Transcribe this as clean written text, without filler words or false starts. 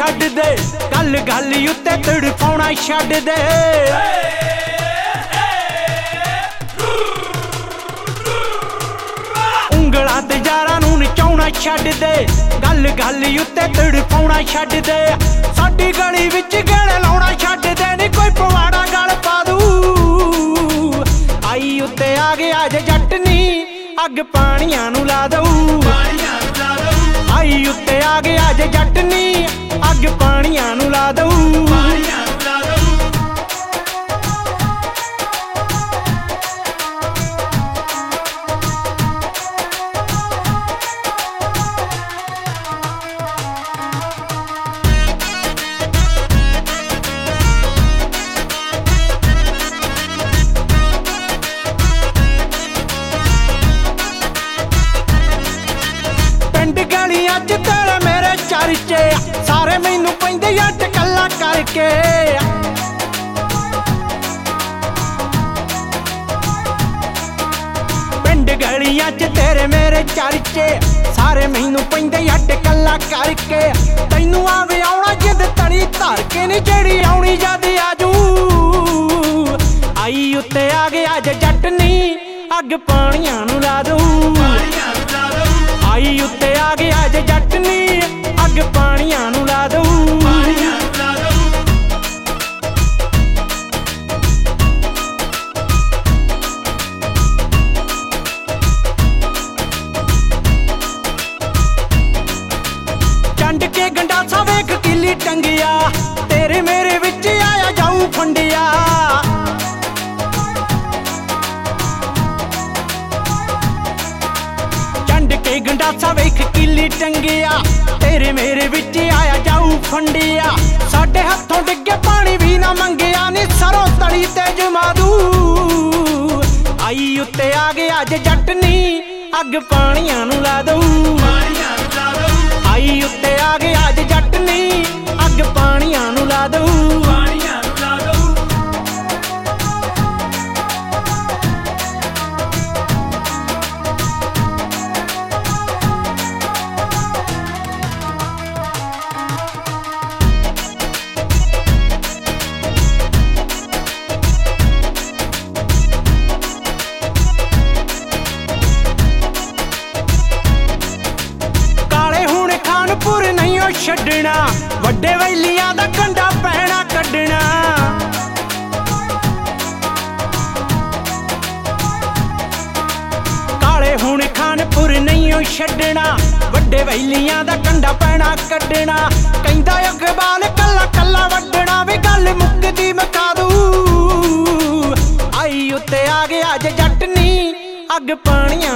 ਛੱਡ ਦੇ गल गल उत्ते तड़फाउणा छड्ड दे ਉਂਗਲਾਂ ਤੇ ਯਾਰਾਂ ਨੂੰ ਨਚਾਉਣਾ ਛੱਡ ਦੇ गल गल उत्ते तड़फाउणा छड्ड दे साडी गली विच गेड़े लाउणा छड्ड दे नी कोई पवाड़ा गल पा दू आई उत्ते आ गया जे जट नी अग पाणियां नूं ला दऊ आई उत्ते आ गया जे जट नी अग पाणियां नूं ला दऊ तेरे मेरे चर्चे सारे मैनू पैंदे अट कल्ला करके पिंड गलियां च तेरे मेरे चर्चे सारे मैनू पैंदे अट कल्ला करके तैनू आवे आउणा जिद तड़ी धर के नी जेड़ी आउणी जद आजू आई उत्ते आ गया जे जट नी अग पाणियां नूं ला दू आई उत्ते आ गया जे जट नी अग पाणियां नूं ला दऊ चंड के गंडासा वेख किली टंगिया तेरे मेरे विच आया जाऊ फंडिया गंडासा वेख किली टंगिया तेरे मेरे विच आया जाऊ फंडिया साडे हथों डिगे पानी भी ना मंगिया नी सरों तली ते जमादू आई उत्ते आ गया जे जट नी अग पाणियां नूं ला दऊ आई उत्ते आ गया जे जट नी अग पाणियां नूं ला दऊ छड्डना वड्डे वैलियां दा कंडा पैना कड्डना काले हुण खानपुर नहीं छड्डना वड्डे वैलियां दा कंडा पैना कड्डना कहंदा इकबाल कल्ला कल्ला वड्डना वे गल मुक्कदी मुका दू आई उत्ते आ गया जे जट नी अग पाणियां